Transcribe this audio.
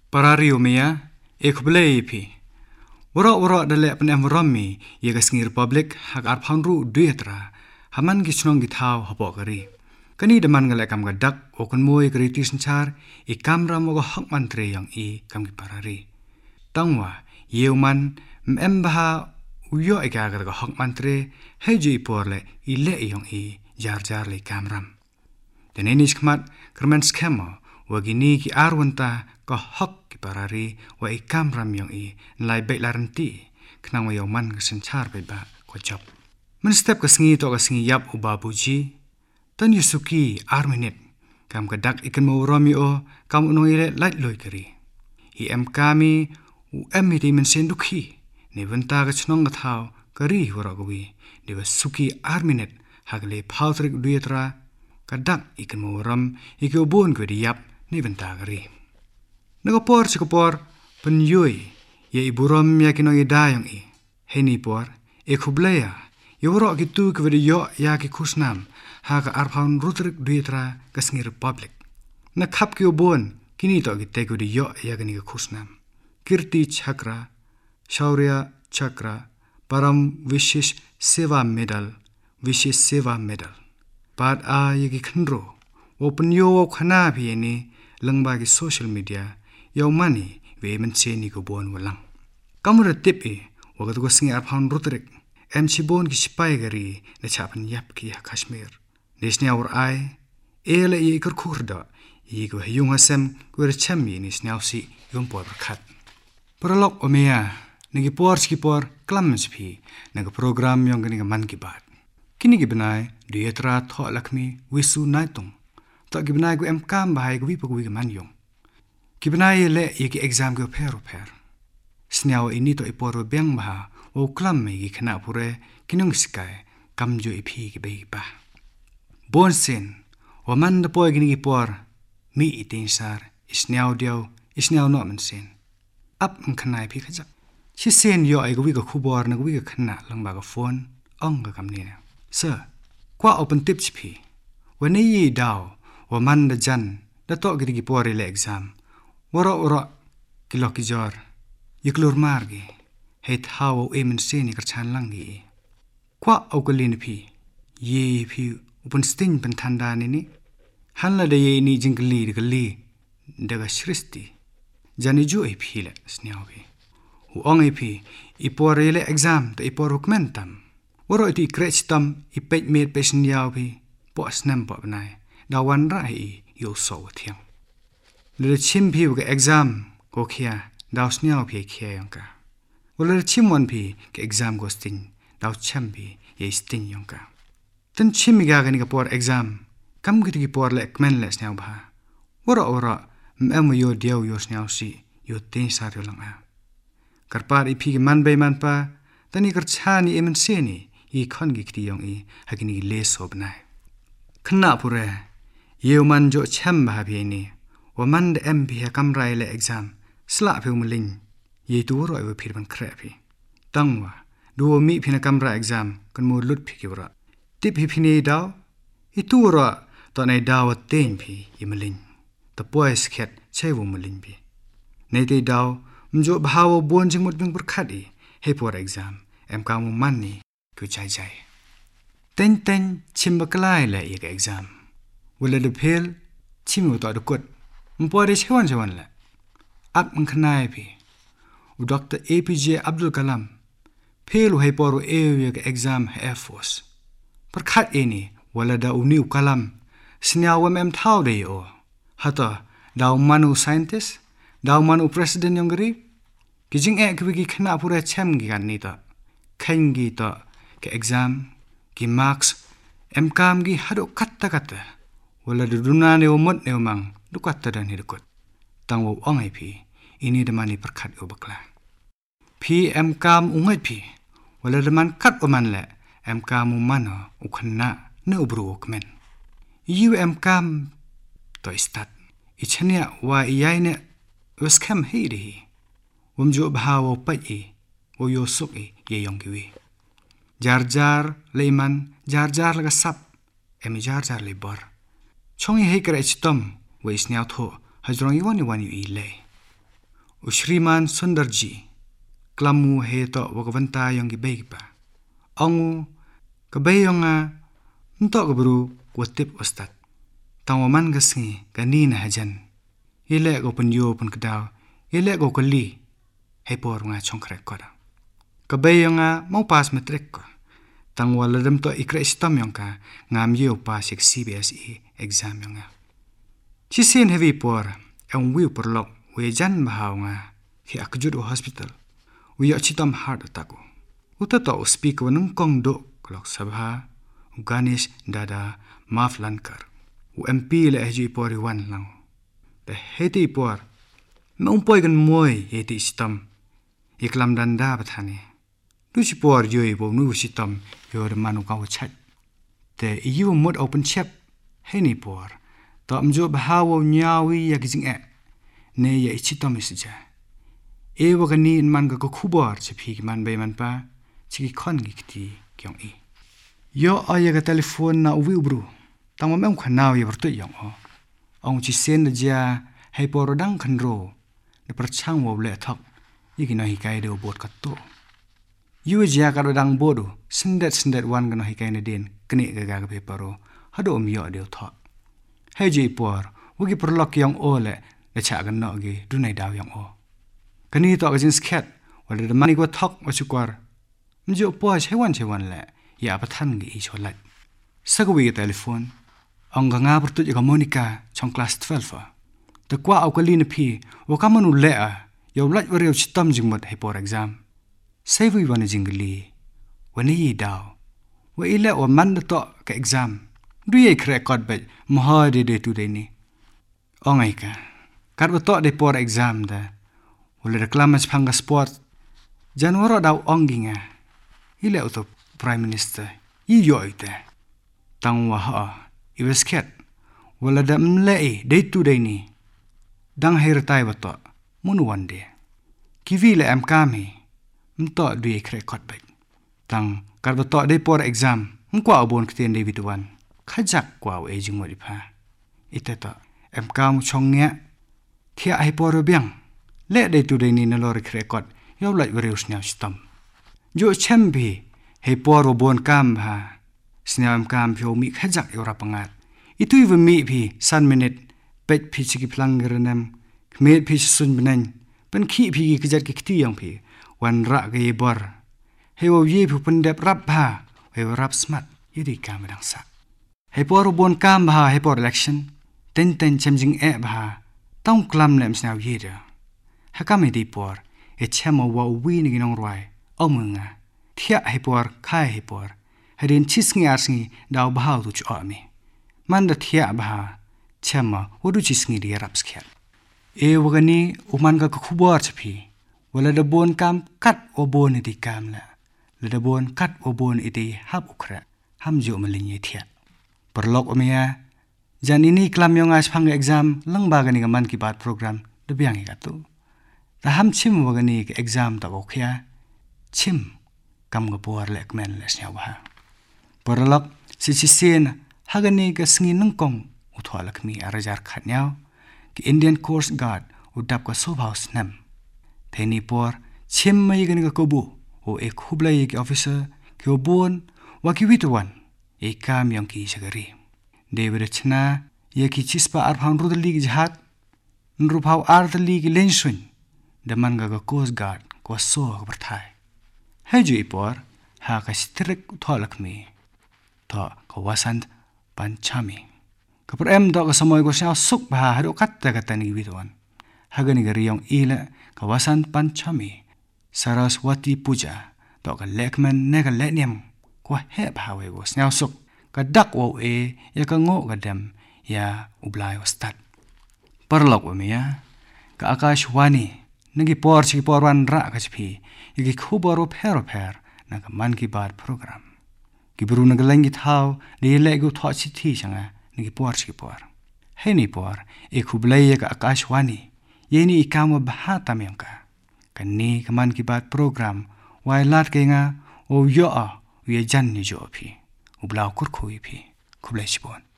Parari umia, ekblei pi. Wara dalek penem romi, ye gasngi republik hak arphanru duetra, haman gisnong githau hapokari. Kani deman galek kam gadak, okun moy kriti sencar, kamra mogo hak mantre yang kam parari. Tangwa, yeuman, membaha uyo agar hak mantre, heji porle, ile yang jar le kamram. Dan ini skmat, kermen skema, wagini ki arwanta, ko hak ki parari, wa kamram yang nilai baik laranti, kenang wa yauman kesencar beba ko job. Men step kesengi to kesengi yap ubabuji, tan yusuki arminit, kam kedak ikan mau romi kam unong ile light loy keri. Kami, di mensendukhi, ni venta kecnong gathau, keri waragwi, dewa suki arminit, hagle pautrik duetra, kadak ikan mau ram, ubun kwe di yap, ni venta keri. Nagapor sikapor, penyui, ye ibu ram yakinong idayong heni por, kublaya, Yorok gitu ke video ya ke kusnam haka arphan rutrik duitra kasngi republik. Na khap ke obon kini to gite ke video ya ke ni kusnam. Kirti chakra, shaurya chakra, param vishesh seva medal. Pad a ye ke khnro. Open yo khana bhi ni langba ke social media yaw mani ve mense ni ko bon walang. Kamura tip wagat ko singi arphan rutrik Chibon ki sipai gari na chapan yap ki ya Kashmir. Nisnya or ai, ele ye ikar kurda, ye ko yung asem kuwer chami ni snausi yung por berkat. Perlok omea, nagi por skipor klamens pi, naga program yung gani man ki bat. Kini ki benai duetra tho lakmi wisu naitung. Tak ki benai ko kam bahai ko wipagwi man yung. Ki benai le ye ki exam ko per. Sniaw ini to iporo biang baha o klam gi khana pure kinung sky kam jo ipi ki bei ba bon sen o man de poy gini por mi itin sar isniaw no man sen ap khana ipi khajak chi sen yo ai gwi ga khubor na gwi ga khana lang ba ga phone ong ga kam ni sir kwa open tip chi wani yi daw o man de jan da to gi por ile exam woro kilo ki jor yiklur margi het hawo seni kerchan langi. Kwa aukalin ye upun sting pentanda nini, hanla de ye ni jingli daga shristi, jani ju le snyawi. Uong iporele exam to ipor hukmentam, waro iti krechtam ipet med pesin yawi, po asnem po benai, dawan rai yo so tiang. Le chimpi uga exam ko kia, daw snyawi kia yangka. Wala chimwan pi ke exam go sting, daw champi ye sting yongka. Tan chimiga gani ka por exam, kam giti ki por le kmen le sняw bha. Wara emu yo diaw yo sняw si, yo tin sar yo lang a. Karpar ipi ki man bay man pa, tani karchani emen seni, i kon gi kiti yong hagini le sob nai. Kna pure, ye man jo cham bha pi ni, wa man de MP ha kamrai le exam, sla pi umaling, ye tu ro ewe pirban krepi. Tangwa, duo mi pina kamra exam, kan mo lut pi kiwra. Tip hi pini daw, itu ro to nai daw ten pi imaling. Ta boys ket chewu maling pi. Nei te daw, mjo bahawo bon jing mut bing berkati, he por exam, kamu mani ku jai. Ten chimbakalai le ye exam. Wala de pel, chimu to adukut, mpore chewan le. Ap mkanai pi. Dr. APJ Abdul Kalam, pelu hai poru ke exam Air Force. Perkat ini, wala da uniu kalam, senyawa tau de yo. Hata, daw manu scientist, daw manu president yang geri, kijing kwigi kena pura chem gigan nita. Kain to ke exam, ki marks, kam gi hado kata, wala da dunane umut ne umang, dukata dan hidukut. Tangwo ong pi, ini demani perkat ubakla. Kam ungai wala deman kat oman le, kam umano ukhanna ne ubru ukmen. Kam to istat, ichania wa iyai waskam hidi, wumjo bahawo pai, wo yosuk ye yongkiwi. Jar leiman, jar laga sap, jar le bor. Chongi hei kere chitom, wa isnyao tho, hajrong iwani le. Shriman Sundarji klamu he to wakavanta yang gibaiba. Angu kabayonga nto kaburu watip ustad. Tawaman gasngi kanina hajan. Ile go penyo pun kedaw, ile go kali. Hepor nga chongkrek koda. Kabayonga mau pas metrik ko. Tang waladam to ikra istam yang ka ngam yo pas ik CBSE exam yang nga. Chisin heavy por ang wiu perlok we jan bahaw nga hi akjud o hospital. We chitam heart attack. Uta to speak wanang kong do klok sabha Ganesh Dada Maflankar. U MP le heji por wan lang. The heti por maumpoy gan moy heti istam. Iklam danda bathani. Dusi por yoy bo nu sitam yor manu kaw chat. Te iyu mod open chap heni por. Ta amjo bahawo nyawi yakjing e. Ne ya ichitam isja. E wagani man ga khubor chephi man bay man pa chiki khon gi kiti kyong e. Yo aya ga telephone na uwi ubru. Tang mam khanaw ye bertu yong o. Ong chi sen ja hay por dang khanro. Ne perchang wo le thak. Yiki no hikai de bot katto. Yu ja ka dang bodu sendet wan ga no hikai ne den kne ga peparo hado myo de tha. Hay ji por wugi perlok yang ole le cha ga no gi dunai daw yang o. Kani to ga jin sket wala de mani go thak wa chukwar. Mjo po chewan le ya pathan gi cholat. Sagwi telephone ang nga bertu ga Monica chong class 12. De kwa au kali ne phi wa kamanu le a yo lat wariu chitam jingmot he por exam. Savui wana jingli. Wani yi daw. Wa ila wa man to ka exam. Du ye record ba maha de tu de ni. Ongai ka. Kar wa to de por exam da. Wala reklamas phanga sport. Janwaro daw onginga. Ila uto prime minister. Yi yo ite. Tang wa ha. Iwesket. Wala da mlei de tu de ni. Dang hertai wa to. Munu wande. Kivi le am kami. Mto du ye record ba. Tang kar wa to de por exam. Mkwa abon kten de bituan. Khajak kwa we jing wali pha. Ite to. Am kam chongnya. Thia ai por biang. Le de tu de ni na lor record. Yo lai warius nya stam. Jo chambi he por bon kam ha. Snyam kam phyo mi khajak yo rapangat. Itu iwe mi phi san minute pet phi chiki plang granam. Khmet phi sun benan. Pen khi phi ki kjat ki kti yang phi. Wan ra ge bor. He wo ye phu pendep rap ha. He rap smart yidi kam dang sa. He por bon kam ha he por election. Ten chamjing e ba. Tong klam lem snaw ye da. Ha kam di por. E chama wa wi ni ginong roi. Omunga. Thia he por khai he por. Hedin chisngi arsingi daw bahaw tu chu ami. Manda thia ba. Chama wodu chisngi di rap skhet. E wagani uman ka khubor chaphi. Wala da bon kam kat o bon iti kam la. La da bon kat o bon iti hap ukra. Ham jo malinye thia. Perlok omia. Jan ini klam yung as phang exam lang bagani ka man ki baat program da biang ikatu. Ta ham chim wagani ka exam ta okya. Chim kam ga por lek men les nya wa. Perlok si sen hagani ka sngi nangkong uthwalak mi arajar khatnyaw ki Indian Coast Guard udap ka sobhaus nam. Theni por chim mai gani ka kobu o ek hublai ki officer ki obon wa ki witwan e kam yang ki sagari. David chna ye ki chispa arphang rudli ki jhat nruphaw ardli ki lensun daman ga Coast Guard ko so berthai. Haju ipor ha ka strik utholak mi. Ta kawasant panchami. Kapur em do ka samoy ko siya suk ba hado katta ni widwan. Hagani ga riyong ila kawasant panchami. Saraswati puja do ka lekman ne ka lenyam ko he bahawe ko siya suk ka dak wo e ya ka ngo ka dem ya ublay wastat. Parlok wa miya ka Akashwani nagi por chi porwan ra ka chpi yagi khubaro per na ka man ki baat program. Gibru nagalangi thao ni lego thwa chi thi changa ngi por chi por. Heni por e khublai ka Akashwani yeni ikam ba ta memka. Kanni ka man ki baat program wai lat ke nga o yo a ye jan ni jo phi. Ublaw kur khui phi khublai chi bon.